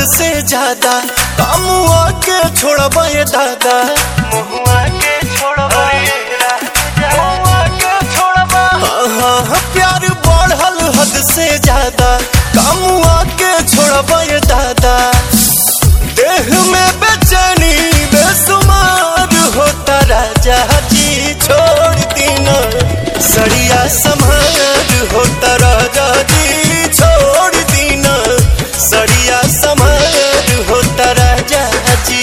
से ज्यादा कामुआ के छोड़बा ये दादा मुहुआ के छोड़बा मुहुआ के छोड़बा हाँ प्यार बढ़ल हद से ज्यादा कामुआ के छोड़बा ये दादा देह में बेचैनी बेसुमार होता राजा जी छोड़ दीना सड़िया समार होता राजा जी छोड़ दीना सड़िया समार होता राजा जी।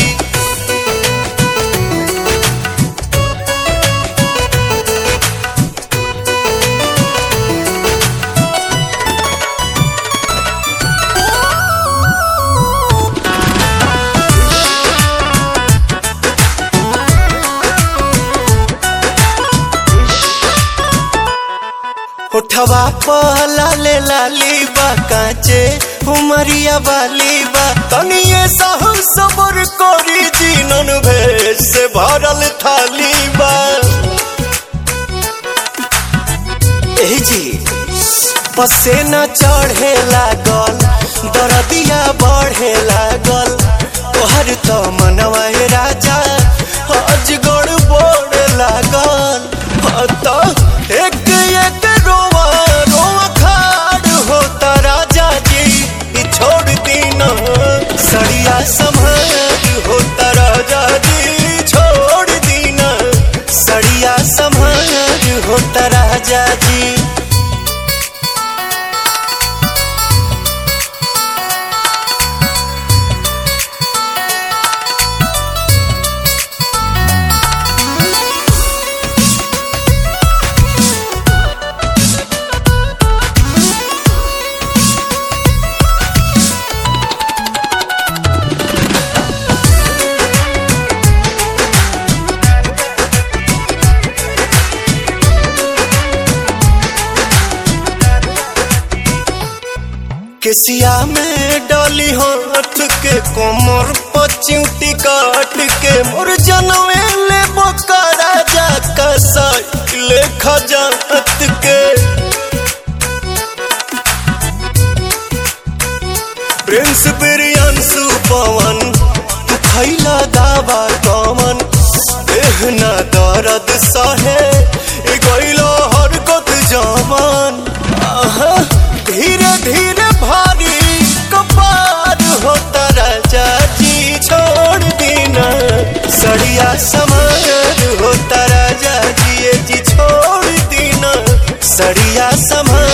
उठवा पहला ले लाली बा कांचे उमरिया वाली बा तनिए सहु सबर कोरी जीनन भेष से भरल थाली बा ए जी पसेना चढ़े लागल दरदिया बढ़े लागल तोहर तो मनवा राजा अजगड़ बोड़ लागल तो एक एक रोवा रोवा खाड़ होता राजा जी छोड़ दीना सड़िया संभार होता राजा जी छोड़ दीना सड़िया संभार होता राजा जी। केसिया में डाली हाथ के कोमर पचिउटी काट के मोर जनवे ले बोका राजा का साइकिल खजात के प्रिंस बिरियांसु पवन तू खैला दावा कमन देहना दर्द सहे गैलो हरकत जवान धीरे धीरे भारी कपार होता राजा जी छोड़ दीना सड़िया समार होता राजा जी छोड़ दीना सड़िया समार